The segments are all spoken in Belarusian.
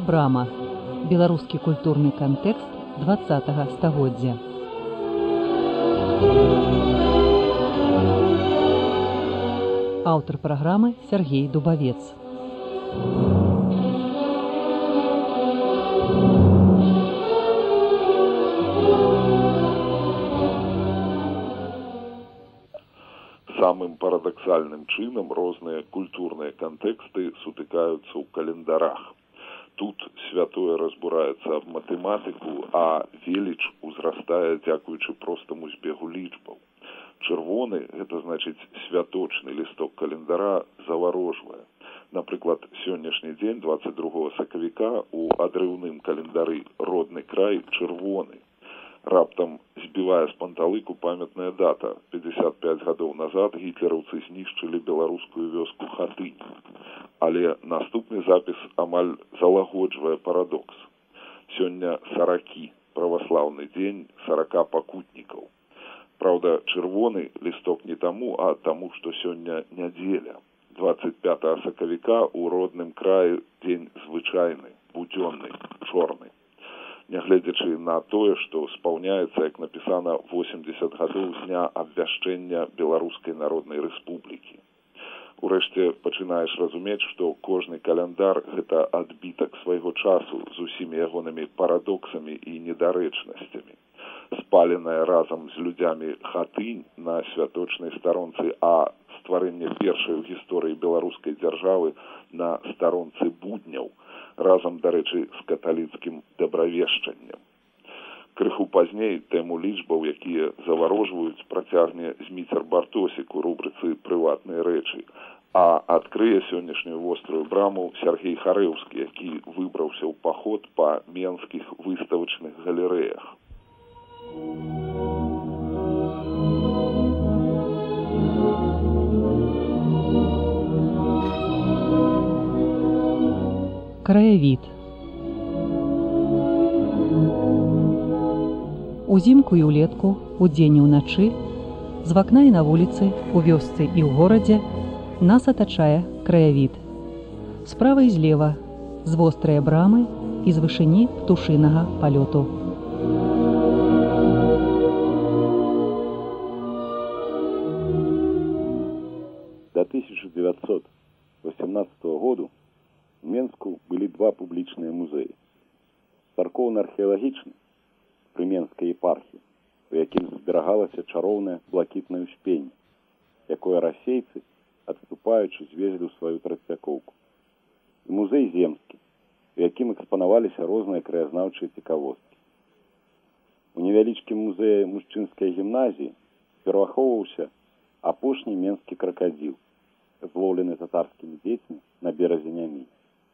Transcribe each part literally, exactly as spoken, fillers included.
брама. Беларускі культурны кантэкст дваццатага стагоддзя. Аўтар праграмы Сергей Дубавец. Самым парадаксальным чынам розныя культурныя кантэксты сутыкаюцца ў календарах. Тут святое разбураецца аб матэматыку, а веліч узрастае дзякуючы простаму збегу лічбаў. Чырвоны, гэта значыць святочны лісток календара, заварожвае. Напрыклад, сённяшні дзень, дваццаць другога сакавіка, у адрыўным календары родны край чырвоны. Раптам збівае з панталыку памятная дата. пятьдесят пять гадоў назад гітлераўцы знішчылі беларускую вёску Хатынь. Але наступны запіс амаль залагоджвае парадокс. Сёння саракі, праваслаўны дзень сарака пакутнікаў. Праўда, чырвоны лісток не таму, а таму, што сёння нядзеля. дваццаць пятага сакавіка у родным краі дзень звычайны, будзённы, чорны. Нягледзячы на тое, што спаўняецца, як напісана, восемьдесят гадоў з дня абвяшчэння Беларускай Народнай Рэспублікі. Урэшце пачынаеш разумець, што кожны каляндар – гэта адбітак свайго часу з усімі ягонымі парадоксамі і недарэчнасцямі. Спаленая разам з людзямі Хатынь на святочнай старонцы, а стварэнне першай у гісторыі беларускай дзяржавы на старонцы будняў, разам, дарэчы, з каталіцкім дабравешчаннем. Крыху пазней тэму лічбаў, якія заварожваюць, працягне Зміцер Бартосік у рубрыцы «Прыватныя рэчы», а адкрые сённяшнюю вострую браму Сергей Харэўскі, які выбраўся ў паход па менскіх выставачных галерэях. Краявід. Узімку і ўлетку, удзень і ўначы, з вакна і на вуліцы, у вёсцы і ў горадзе нас атачае краявід. Справа і злева, з вострыя брамы і з вышыні птушынага палёту. До тысяча девятьсот восемнадцатого году в Менску былі два публічныя музеі. Царкоўна-археалагічны пры Менскай епархіі, у якім зберагалася чароўнае блакітнае ўспенне, якое расейцы, адступаючы, звезлі ў сваю трацякоўку. І музей земскі, у якім экспанаваліся розныя краязнаўчыя цікавосткі. У невялічкім музеі мужчынскай гімназіі перахоўваўся апошні менскі кракадзіл, злоўлены татарскімі дзецьмі на беразе Нямі.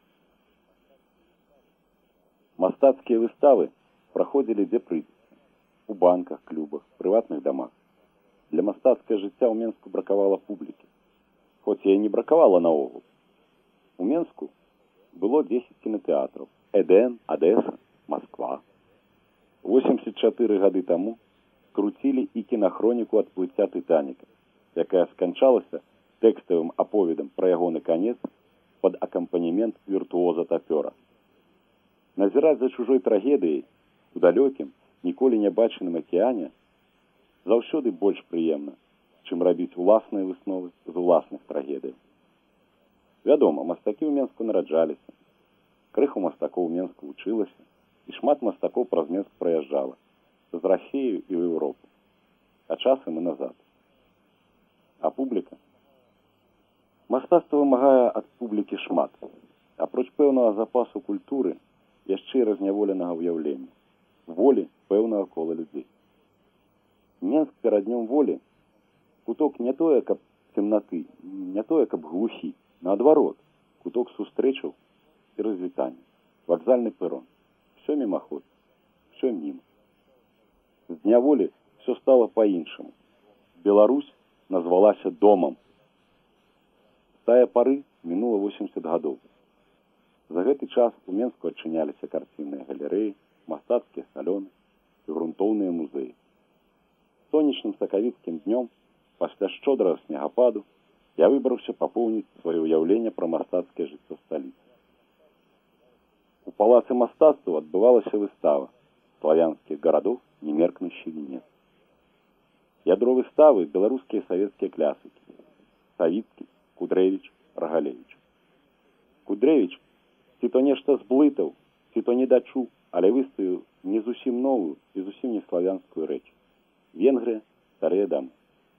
Мастацкія выставы праходзілі дзе прыйдзецца, у банках, клубах, прыватных дамах. Для мастацкае жыцця ў Менску бракавала публікі, хоць яе не бракавала наогул. У Менску было дзесяць кінотэатраў: Эден, Адэса, Масква. восемьдесят чатыры гады таму круцілі і кінахроніку адплыцця Тытаніка, якая сканчалася тэкставым аповедам пра ягоны канец пад акампанемент віртуоза-тапёра. Назіраць за чужой трагедыяй у далёкім, ніколі не бачаным акіяне заўсёды больш прыемна, чым рабіць уласныя высновы з уласных трагедый. Вядома, мастакі ў Менску нараджаліся, крыху мастакоў у Менску вучылася, і шмат мастакоў праз Менск праязджала з Расіі і ў Еўропу, а часам і назад. А публіка? Мастацтва вымагае ад публікі шмат. Апроч пэўнага запасу культуры, яшчэ і разняволенага ўяўлення, волі пэўнага кола людзей. Менск перад днём волі куток не тое, каб цемнаты, не тое, каб глухі, наадварот, куток сустрэчаў і развітання, вакзальны пэрон. Всё мімаход, всё міма. З дня волі всё стала па-іншаму. Беларусь назвалася домам. З тае пары мінула восемьдесят гадоў. За гэты час у Менску адчыняліся карцінныя галерэі, мастацкія салёны і грунтоўныя музеі. Сонечным сакавіцкім днём, пасля шчодрага снегападу, я выбраўся папоўніць сваё ўяўленне пра мастацкае жыццё сталіцы. У палацы мастацтваў адбывалася выстава славянскіх гарадоў немеркнущий венец. Ядро выставы беларускія савецкія клясыкі Савіцкі, Кудрэвіч, Рагалевіч. Кудрэвіч ці то нешта зблытаў, ці то не дачуў, але выставіў не зусім новую і зусім не славянскую рэч. Венгрыя, старыя дамы.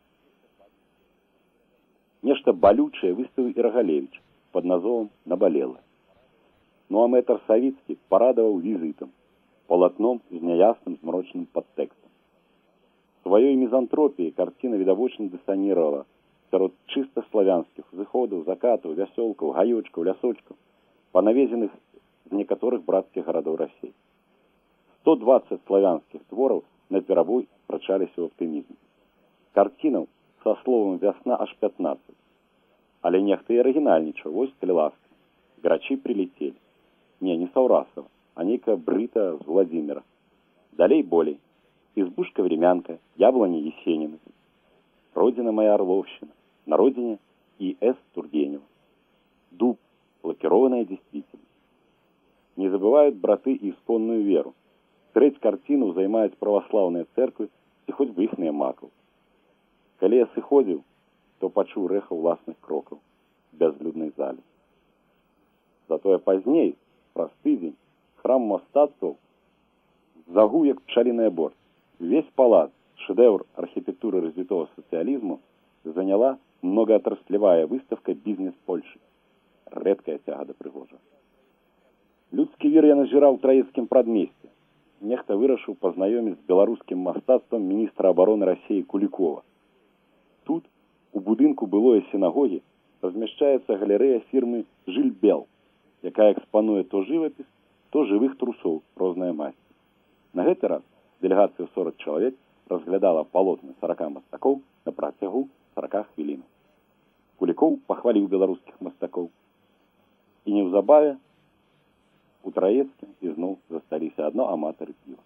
Нешта балючае выставіў і Рагалевіч пад назовам «Набалела». Ну а мэтр Савіцкі парадаваў візітам, палатном з няясным змрочным падтэкстам. Сваёй мізантропіяй карціна відавочна дысанировала сярод чыста славянскіх зыходаў, закатаў, вясёлкаў, гаёчкаў, лясочкаў, панавезеных з некаторых брацкіх гарадоў Расіі. сто дваццаць славянскіх твораў наперабой прачаліся ў аптымізме. Карцінаў са словам «вясна» аж пятнаццаць. Але нехта і арыгінальнічаў, вось калі ласка. Грачы прилетелі. Не, не Саўрасова, а нейка Брыта з Владимира. Далей болей. Избушка-времянка, яблони Есенина. Родина моя Орловщина. На родине И С Тургенева. Дуб, лакированная действительность. Не забывают браты и исконную веру. Треть картину займаюць православные церкви и хоть бы ихныя макаў. Калі я сыходзіў, то пачуў рэха ўласных крокаў в бязлюднай зале. Затое пазней, праз тыдзень, храм мастацтваў загуў як пчаліная борт. Весь палац, шедевр архитектуры развитого социализма, заняла многоотраслевая выставка «Бизнес Польши». Редкая тяга до пригожа. Людскі вір я назіраў у траецкім прадмесці. Нехта вырашыў пазнаёміць з беларускім мастацтвам міністра обороны России Куликова. Тут, у будынку былой сінагогі, размяшчаецца галерэя фірмы «Жильбел», якая экспануе то жывапіс, то жывых трусоў рознай масці. На гэты раз делегация сорок человек разглядала полотны сорока мастакоў на працягу сорока хвілін. Куликов похвалил белорусских мастакоў. И неўзабаве у Траецкім ізноў засталіся адно аматары піва.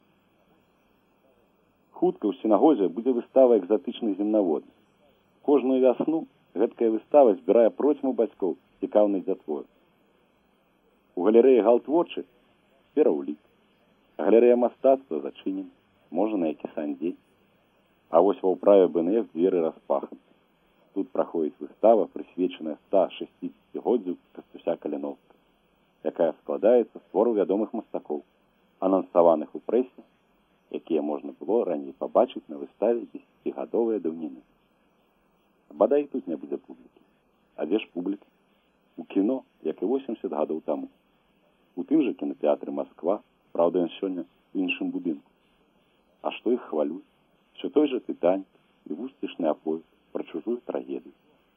Хутка ў сінагозе будзе выстава экзатычных земнаводных. Кожную вясну гэткая выстава збірае процьму бацькоў цікаўных дзятвораў. У галерэі галтворчых пераўлік. Галерэя мастацтва зачынена, можа на які сан дзень. А вось ва ўправе Б Н Ф дзверы распаханы. Тут праходзіць выстава, прысвечаная ста шэсцідзесяцігоддзю Кастуся Каліновска, якая складаецца з твораў вядомых мастакоў, анансаваных у прэсе, якія можна было раней пабачыць на выставе дзесяцігадовыя даўніны. Бадай тут не будзе публікі. А дзе ж публіка? У кіно, як і восемьдесят гадоў таму. У тым жа кінотэатры Москва, правда, ён сёння ў іншым будынку. А што іх хвалюць? Все той же «Титаник» і вустышны аповед пра чужую трагедыю.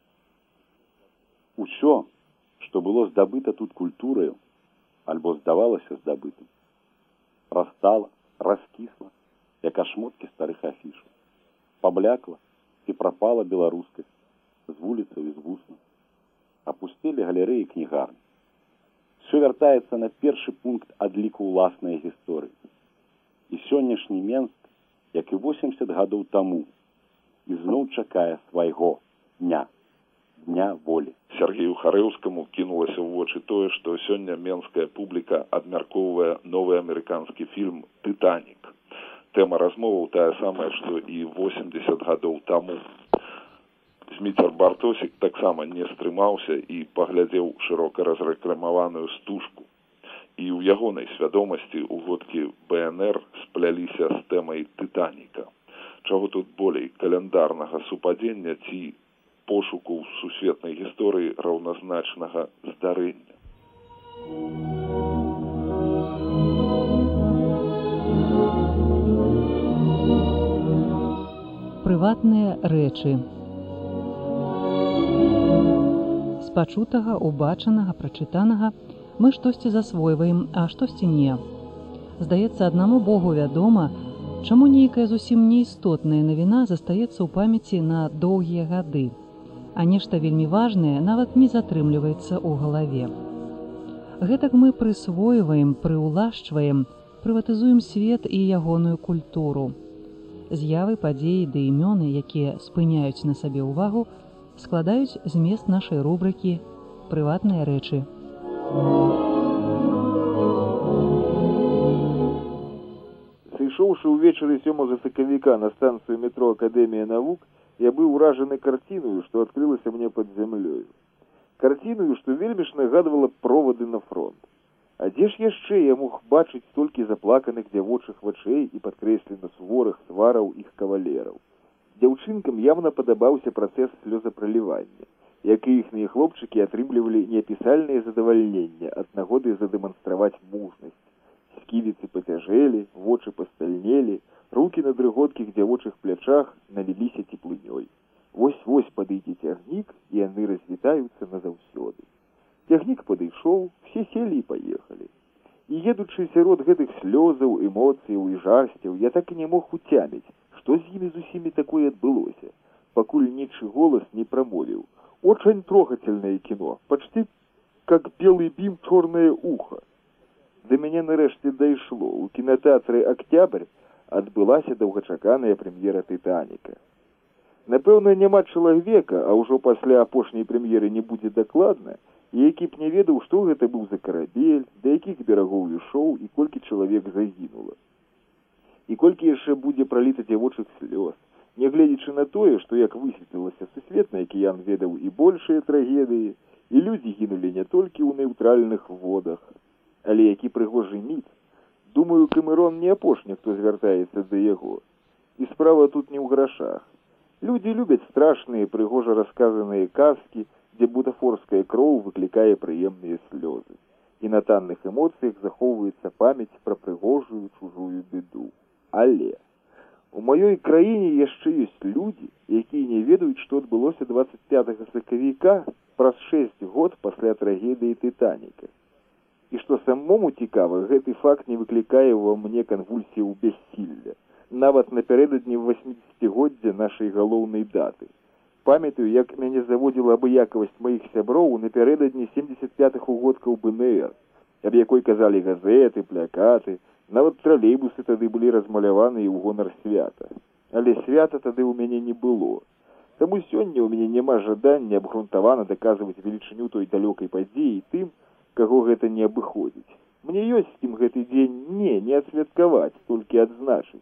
Усё, што было здабыта тут культураю, альбо здавалася здабытым, растала, раскісла, як ашмоткі старых афішаў, паблякла ці прапала беларускасць з вуліцаў і з вуснаў. Апусцелі галерэі і кнігарні. Все вяртаецца на першы пункт адліку ўласнай гісторыі. І сённяшні Менск, як і восемьдесят гадоў таму, ізноў чакае свайго дня, дня волі. Сергею Харэўскаму кінулася ў вочы тое, што сёння менская публіка абмяркоўвае новы амерыканскі фільм «Титаник». Тэма размоваў тая самая, што і восемьдесят гадоў таму. Зміцер Бартосік таксама не стрымаўся і паглядзеў шырока разрэкламаваную стужку. І ў ягонай свядомасці угодкі Б Н Р спляліся з тэмай «Титаніка». Чаго тут болей каляндарнага супадзення ці пошуку ў сусветнай гісторыі раўназначнага здарэння. Прыватныя рэчы. З пачутага, убачанага, прачытанага мы штосьці засвойваем, а штосьці не. Здаецца, аднаму Богу вядома, чаму нейкая зусім неістотная навіна застаецца ў памяці на доўгія гады, а нешта вельмі важнае нават не затрымліваецца ў галаве. Гэтак мы прысвойваем, прыўлашчваем, прыватызуем свет і ягоную культуру. З'явы, падзеі ды імёны, якія спыняюць на сабе ўвагу, складаюць змест нашай рубрыкі «Прыватныя рэчы». Прыйшоўшы ўвечары сёмага сакавіка на станцыю метро Акадэмія навук, я быў уражаны карціною, што адкрылася мне пад зямлёю. Карціною, што вельмі ж нагадвала провады на фронт. А дзе ж яшчэ я мог бачыць столькі заплаканых дзявочых вачэй і падкрэслена суворых твараў іх кавалераў. Дзяўчынкам явна падабаўся працэс слёзапралівання, як і іхныя хлопчыкі атрымлівалі неапісальнае задавальненне ад нагоды задэманстраваць мужнасць. Сківіцы пацяжэлі, вочы пастальнелі, рукі на дрыготкіх дзявочых плячах наліліся цеплынёй. Вось-вось падыйдзе цягнік, і яны развітаюцца назаўсёды. Цягнік падышоў, все селі і паехалі. І едучы сярод гэтых слёзаў, эмоцыяў і жарсцяў, я так і не мог уцяміць, што з імі з усімі такое адбылося, пакуль нечы голас не прамовіў. Очень трогательное кино, почти как белый бим «Черное ухо». До мяне нарэшце дайшло. У кінотэатры «Октябрь» адбылася доўгачаканая прэм'ера «Тытаніка». Напэўна, няма чалавека, а ўжо пасля апошняй прэм'еры не будзе дакладна, які б не ведаў, што гэта быў за карабель, да якіх берагоў ішоў і колькі чалавек загінула. І колькі яшчэ будзе праліта дзявочых слёз, нягледзячы на тое, што, як высветлілася, сусветны акіян ведаў і большыя трагедыі, і людзі гінулі не толькі ў нейтральных водах. Але які прыгожы міт. Думаю, Кэмерон не апошні, хто звяртаецца да яго. І справа тут не ў грашах. Людзі любяць страшныя, прыгожа расказаныя казкі, дзе бутафорская кроў выклікае прыемныя слёзы. І на танных эмоцыях захоўваецца памяць пра прыгожую чужую беду. Але у маёй краіне яшчэ ёсць людзі, якія не ведаюць, што адбылося дваццаць пятага сакавіка праз шэсць год пасля трагедыі «Тытаніка». І што самому цікава, гэты факт не выклікае ва мне канвульсіяў бяссілля, нават напярэдадні восьмідзесяцігоддзя нашай галоўнай даты. Памятаю, як мяне заводзіла абыякавасць маіх сяброў напярэдадні семдзесят пятых угодкаў бэ эн ер, аб якой казалі газеты, плакаты, нават тралейбусы тады былі размаляваныя ў гонар свята. Але свята тады ў мяне не было. Таму сёння ў мяне няма жадання абгрунтавана даказваць велічыню той далёкай падзеі тым, каго гэта не абыходзіць. Мне ёсць з кім гэты дзень не, не адсвяткаваць, толькі адзначыць.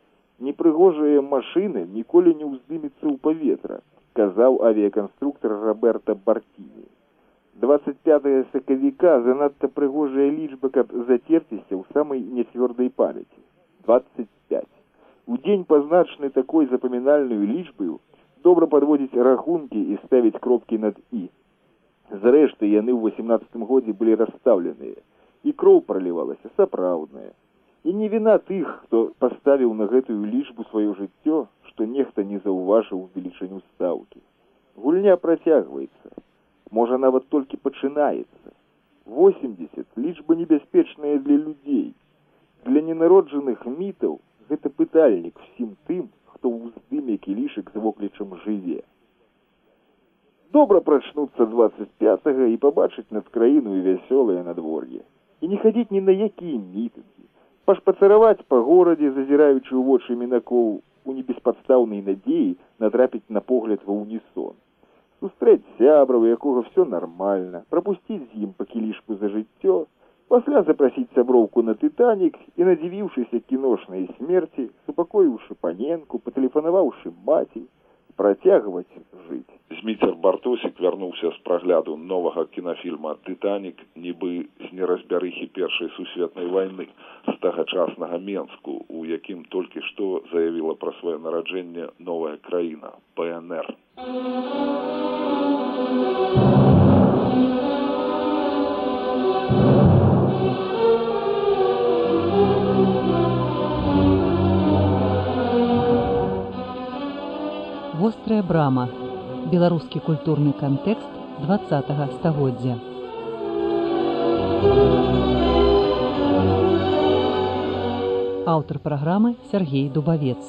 Непрыгожая машына ніколі не ўздымецца ў паветра, казаў авіяканструктар Роберта Бартіні. дваццаць пятага сакавіка занадта прыгожая лічба, каб зацерціся ў самай нецвёрдай памяці. дваццаць пяць. У дзень, пазначаны такой запамінальнай лічбаю, добра падводзіць рахункі і ставіць кропкі над «і». Зрэшты, яны ў восемнаццатым годзе былі расстаўленыя, і кроў пралівалася сапраўдная. І не віна тых, хто паставіў на гэтую лічбу сваё жыццё, што нехта не заўважыў велічыню стаўкі. Гульня працягваецца. Можа, нават толькі пачынаецца. восемьдесят – лічба небяспечная для людзей. Для ненароджаных мітаў гэта пытальнік всім тым, хто ўздыме кілішык з воклічам жыве. Добра прачнуцца дваццаць пятага і пабачыць над краіною вясёлае надвор'е. І не хадзіць ні на якія мітынгі. Пашпацараваць па горадзе, зазіраючы ў вочы мінакоў у небеспадстаўнай надзеі натрапіць на погляд ва ўнісон. Сустрэць сябра, у якога все нормально, прапусціць з ім па кілішку за жыццё, пасля запрасіць сяброўку на «Тытанік» і, надзівіўшыся кіношнай смерці, супакоіўшы паненку, патэлефанаваўшы маці, працягваць жыць. Зміцер Бартосік вярнуўся з прагляду новага кінафільма «Тытанік», нібы з неразбярыхі першай сусветнай вайны, з тагачаснага Менску, у якім толькі што заявіла пра сваё нараджэнне новая краіна – бэ эн эр. Вострая брама. Беларускі культурны кантэкст дваццатага стагоддзя. Аўтар праграмы Сергей Дубавец.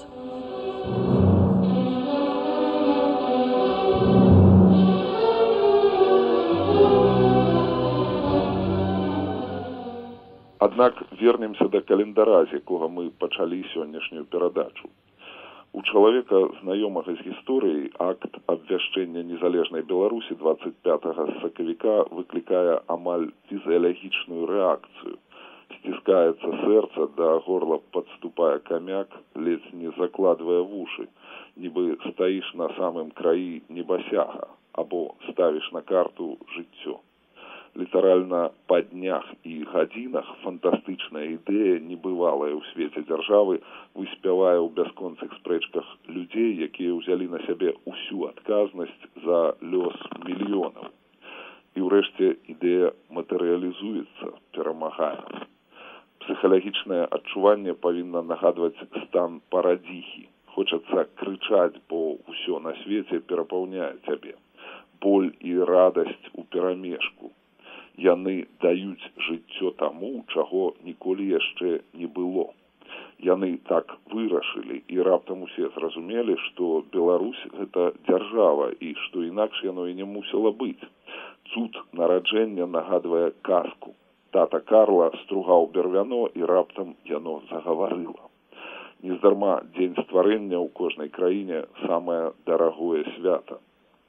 Аднак вернемся да календара, з якога мы пачалі сённяшнюю перадачу. У чалавека, знаёмага з гісторыяй, акт абвяшчэння незалежнай Беларусі дваццаць пятага сакавіка выклікае амаль фізіялагічную рэакцыю. Сцісканне сціскаецца сэрца, да горла падступае камяк, ледзь не закладвае вушы, нібы стаіш на самым краі небасяга, або ставіш на карту жыццё. Літаральна па днях і гадзінах фантастычная ідэя, небывалая ў свеце дзяржавы, выспявае ў бясконцых спрэчках людзей, якія ўзялі на сябе ўсю адказнасць за лёс мільёнаў. І ўрэшце ідэя матэрыялізуецца, перамагае. Псіхалагічнае адчуванне павінна нагадваць стан парадзіхі. Хочацца крычаць, бо ўсё на свеце перапаўняе цябе. Боль і радасць у перамешку. Яны даюць жыццё таму, чаго ніколі яшчэ не было. Яны так вырашылі, і раптам усе зразумелі, што Беларусь – гэта дзяржава, і што інакш яно і не мусіла быць. Цуд нараджэння нагадвае казку. Тата Карла стругаў бервяно, і раптам яно загаварыла. Нездарма дзень стварэння ў кожнай краіне самае дарагое свята.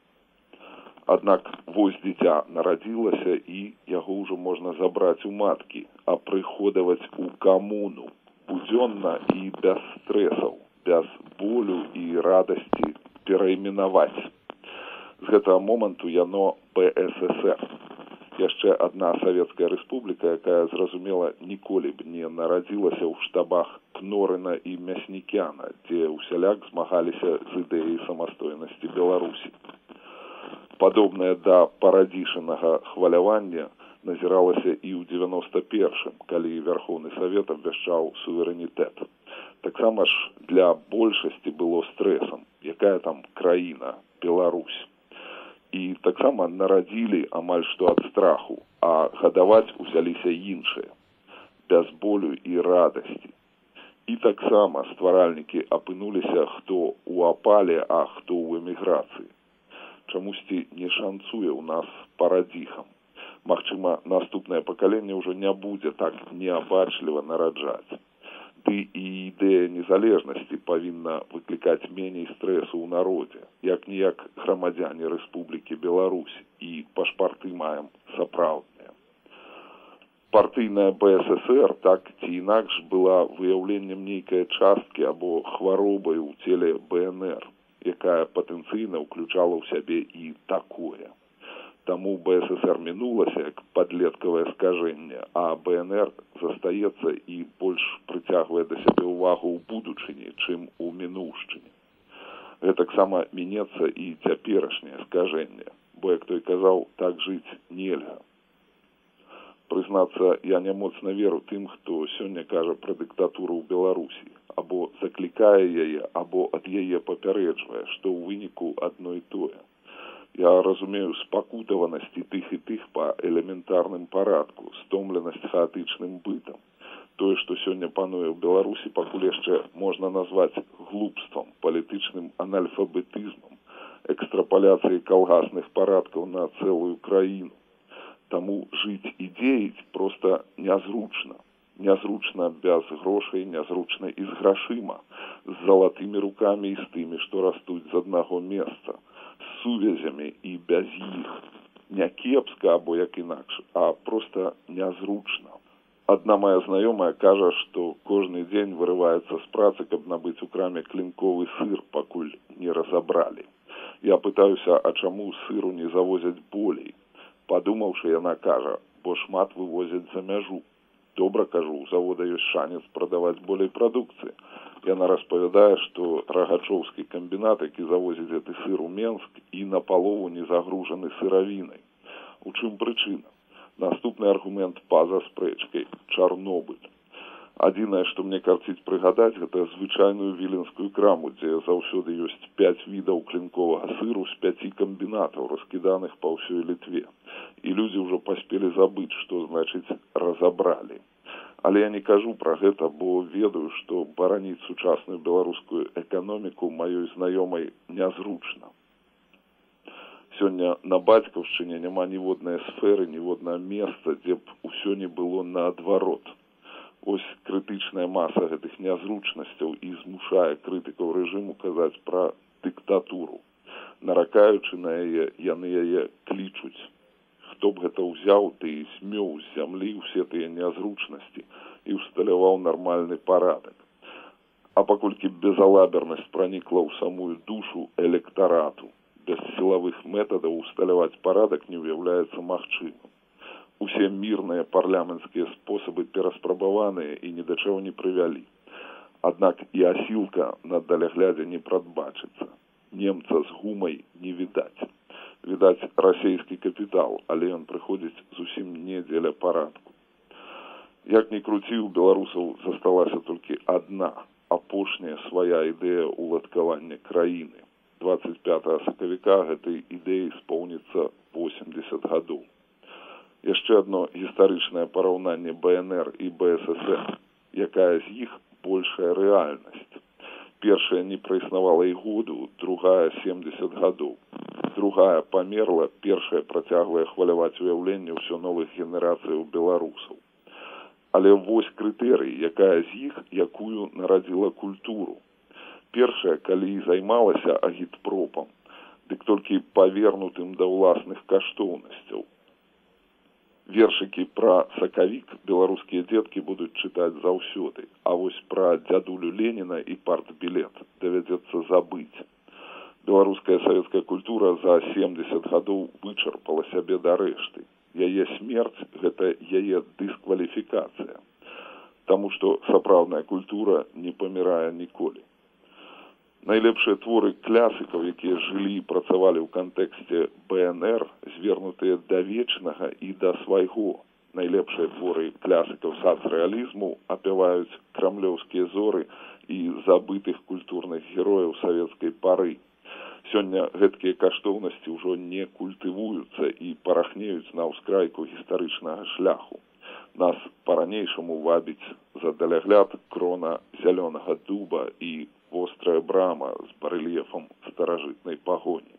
Аднак вось дзіця нарадзілася, і яго ўжо можна забраць у маткі, а прыходаваць у камуну, будзённа і без стрэсаў, без болю і радасці перайменаваць. З гэтага моманту яно Бэ Эс ЭсЭр. Яшчэ адна савецкая рэспубліка, якая, зразумела, ніколі б не нарадзілася ў штабах Кнорына і Мяснікяна, дзе ўсяляк змагаліся з ідэяй самастойнасці Беларусі. Падобнае да парадзішанага хвалявання назіралася і ў дзевяноста першым, калі Верховны Савет абвяшчаў суверэнітэт. Таксама ж для большасці было стрэсам, якая там краіна, Беларусь. І таксама нарадзілі амаль што ад страху, а гадаваць узяліся іншыя, без болю і радасці. І таксама стваральнікі апынуліся хто ў апале, а хто ў эміграцыі. Чамусьці не шанцуе ў нас парадзіхам. Магчыма, наступнае пакаленне ўжо не будзе так неабачліва нараджаць. Ды і ідэя незалежнасці павінна выклікаць меней стрэсу ў народзе, як-ніяк грамадзяне Рэспублікі Беларусь, і пашпарты маем сапраўдныя. Партыйная Бэ Эс ЭсЭр так ці інакш была выяўленнем нейкай часткі або хваробай у целе Бэ Эн Эр, якая патэнцыйна ўключала ў сябе і такое. Таму Бэ Эс Эс Эр мінулася як падлеткавае скажэнне, а Бэ Эн Эр застаецца і больш прыцягвае да сябе ўвагу ў будучыні, чым у мінуўшчыне. Гэтаксама мінецца і цяперашняе скажэнне, бо, як той казаў, так жыць нельга. Прызнацца, я не моцна веру тым, хто сёння кажа пра дыктатуру ў Беларусі, або заклікае яе, або ад яе папярэджвае, што ў выніку адно і тое. Я разумею спакутаванасці тых і тых па элементарным парадку, стомленасць хаатычным бытам. Тое, што сёння пануе ў Беларусі, пакуль яшчэ можна назваць глупствам, палітычным анальфабетызмам, экстрапаляцыяй калгасных парадкаў на цэлую краіну. Таму жыць і дзеяць проста нязручна. Нязручна без грошай, нязручна і з грашыма, з залатымі рукамі і з тымі, што растуць з аднаго месца, з сувязямі і без іх. Не кепска або як інакш, а проста нязручна. Адна моя знаёмая кажа, што кожны дзень вырываецца з працы, каб набыць у краме клінковы сыр, пакуль не разабралі. Я пытаюся, а чаму сыру не завозяць болей? Падумаўшы, яна кажа, бо шмат вывозяць за мяжу. Добра, кажу, у завода ёсць шанец прадаваць болей прадукцыі. Яна распавядае, што Рагачоўскі камбінат, які завозіць гэты сыр у Менск, і напалову не загружаны сыравінай. У чым прычына? Наступны аргумент па-за спрэчкай – Чарнобыль. Адзінае, што мне карціць прыгадаць, гэта звычайную віленскую краму, дзе заўсёды ёсць пяць відаў клінковага сыру з пяці камбінатаў, раскіданых па ўсёй Літве. І людзі ўжо паспелі забыць, што значыць разабралі. Але я не кажу пра гэта, бо ведаю, што бараніць сучасную беларускую эканоміку маёй знаёмай нязручна. Сёння на бацькаўшчыне няма ніводнай сферы, ніводнага месца, дзе б усё не было наадварот. Ось крытычная маса гэтых нязручнасцяў і змушае крытыкаў рэжыму казаць пра дыктатуру. Наракаючы на яе, яны яе клічуць. Хто б гэта ўзяў, ты смёў з зямлі ўсе тыя нязручнасці і ўсталяваў нармальны парадак. А паколькі безалабернасць пранікла ў самую душу электарату, без сілавых метадаў усталяваць парадак не ўяўляецца магчымым. Усе мірныя парламенцкія спосабы пераспрабаваныя і ні да чаго не прывялі. Аднак і асілка на даляглядзе не прадбачыцца. Немца з гумай не відаць. Відаць расейскі капітал, але ён прыходзіць зусім не дзеля парадку. Як ні круці, у беларусаў засталася толькі адна апошняя свая ідэя ўладкавання краіны. дваццаць пятага сакавіка гэтай ідэі споўніцца восемдзесят гадоў. Яшчэ адно гістарычнае параўнанне бэ эн эр і бэ эс эс эр. Якая з іх большая рэальнасць? Першая не праіснавала і году, другая семдзесят гадоў. Другая памерла, першая працягвае хваляваць уяўленне ўсё новых генерацыяў беларусаў. Але вось крытэрый, якая з іх, якую нарадзіла культуру. Першая, калі і займалася агітпропам, дык толькі павернутым да ўласных каштоўнасцяў. Вершыкі пра сакавік беларускія дзеткі будуць чытаць заўсёды, а вось пра дзядулю Леніна і партбілет давядзецца забыць. Беларуская савецкая культура за семдзесят гадоў вычарпала сябе да рэшты. Яе смерць – гэта яе дыскваліфікацыя. Таму што сапраўдная культура не памірае ніколі. Найлепшыя творы клясыкаў, якія жылі і працавалі ў кантэксце бэ эн эр, звернутыя да вечнага і да свайго. Найлепшыя творы клясыкаў сацрэалізму апяваюць крамлёўскія зоры і забытых культурных герояў савецкай пары. Сёння гэткія каштоўнасці ўжо не культывуюцца і парахнеюць на ўскрайку гістарычнага шляху. Нас па-ранейшаму вабіць за далягляд крона зялёнага дуба і вострая брама з барэльефам старажытнай пагоні.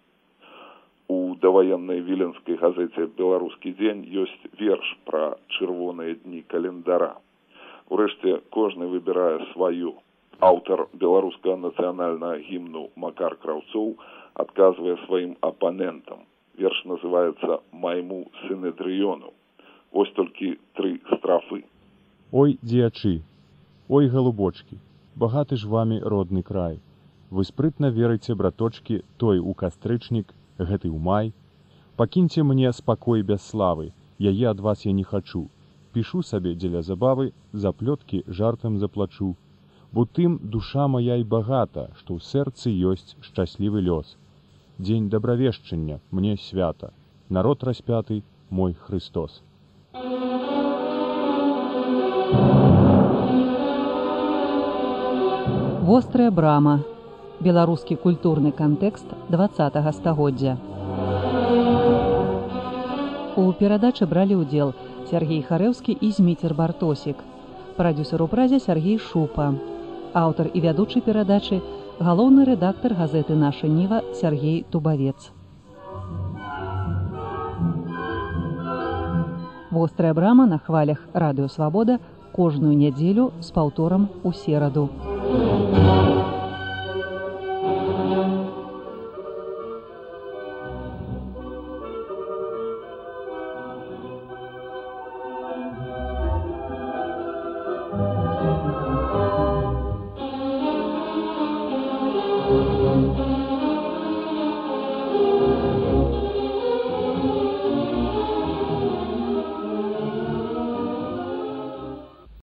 У даваеннай віленскай газеце «Беларускі дзень» ёсць верш пра чырвоныя дні календара. Урэшце, кожны выбірае сваё. Аўтар беларускага нацыянальнага гімну Макар Краўцоў адказвае сваім апанентам. Верш называецца «Майму сінедрыёну». Вось толькі тры страфы. Ой, дзеячы, ой, галубочкі, багаты ж вамі родны край. Вы спрытна верыце, браточкі, той у кастрычнік, гэты ў май. Пакіньце мне спакой без славы, яе ад вас я не хачу. Пішу сабе дзеля забавы, за плёткі жартам заплачу. Бо тым душа моя і багата, што ў сэрцы ёсць шчаслівы лёс. Дзень дабравешчання, мне свята, народ распяты, мой Христос. Вострая брама. Беларускі культурны кантэкст дваццатага стагоддзя. У перадачы бралі ўдзел Сергей Харэўскі і Зміцер Бартосік. Прадюсер у празе Сергей Шупа. Аўтар і вядучы перадачы галоўны рэдактар газеты «Наша Ніва» Сергей Тубавец. Вострая брама на хвалях Радыё Свабода кожную нядзелю з паўторам у сераду.